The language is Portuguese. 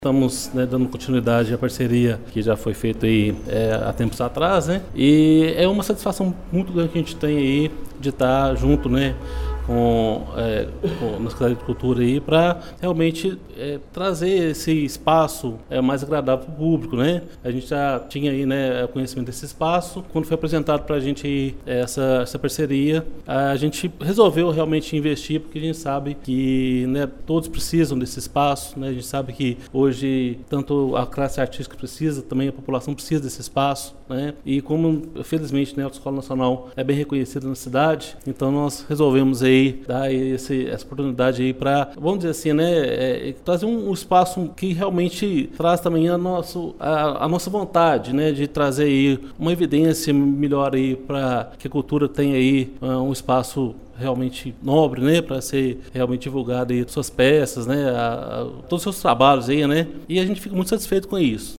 Estamos, né, dando continuidade à parceria que já foi feita aí há tempos atrás, né? E é uma satisfação muito grande que a gente tem aí de estar junto, né, com a Secretaria de Cultura aí para realmente trazer esse espaço mais agradável para o público, né? A gente já tinha aí, né, conhecimento desse espaço. Quando foi apresentado para a gente aí essa parceria, a gente resolveu realmente investir porque a gente sabe que, né, todos precisam desse espaço, né? A gente sabe que hoje tanto a classe artística precisa, também a população precisa desse espaço, né? E como felizmente, né, a Autoescola Nacional é bem reconhecida na cidade, então nós resolvemos aí dar essa oportunidade aí para, vamos dizer assim, né, trazer um espaço que realmente traz também a nossa vontade, né, de trazer aí uma evidência melhor aí para que a cultura tenha aí um espaço realmente nobre, né, para ser realmente divulgado aí suas peças, né, todos os seus trabalhos aí, né, e a gente fica muito satisfeito com isso.